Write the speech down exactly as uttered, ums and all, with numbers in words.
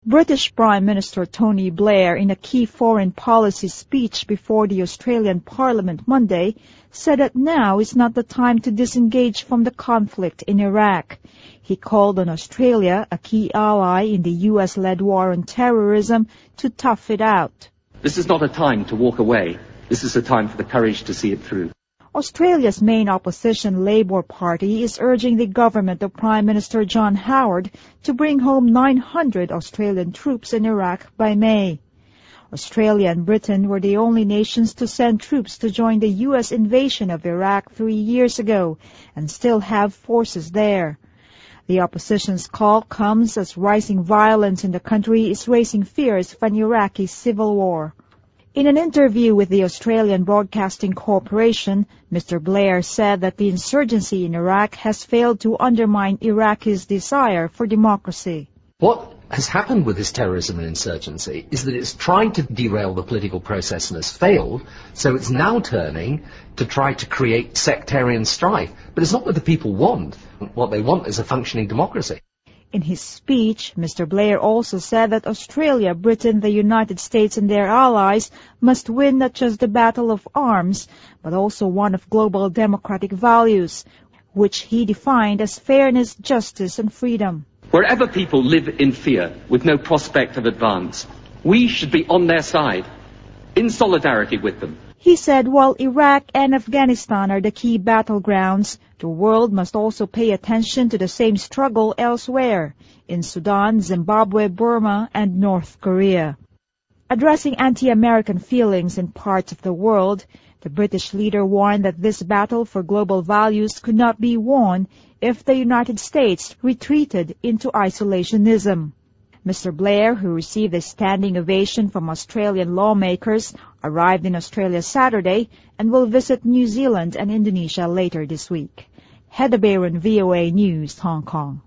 British Prime Minister Tony Blair, in a key foreign policy speech before the Australian Parliament Monday, said that now is not the time to disengage from the conflict in Iraq. He called on Australia, a key ally in the U S-led war on terrorism, to tough it out. This is not a time to walk away. This is a time for the courage to see it through. Australia's main opposition, Labour Party, is urging the government of Prime Minister John Howard to bring home nine hundred Australian troops in Iraq by May. Australia and Britain were the only nations to send troops to join the U S invasion of Iraq three years ago and still have forces there. The opposition's call comes as rising violence in the country is raising fears of an Iraqi civil war. In an interview with the Australian Broadcasting Corporation, Mister Blair said that the insurgency in Iraq has failed to undermine Iraqis' desire for democracy. What has happened with this terrorism and insurgency is that it's tried to derail the political process and has failed, so it's now turning to try to create sectarian strife. But it's not what the people want. What they want is a functioning democracy. In his speech, Mister Blair also said that Australia, Britain, the United States and their allies must win not just the battle of arms, but also one of global democratic values, which he defined as fairness, justice and freedom. Wherever people live in fear with no prospect of advance, we should be on their side, in solidarity with them. He said while Iraq and Afghanistan are the key battlegrounds, the world must also pay attention to the same struggle elsewhere, in Sudan, Zimbabwe, Burma, and North Korea. Addressing anti-American feelings in parts of the world, the British leader warned that this battle for global values could not be won if the United States retreated into isolationism. Mister Blair, who received a standing ovation from Australian lawmakers, arrived in Australia Saturday and will visit New Zealand and Indonesia later this week. Heather Baron, V O A News, Hong Kong.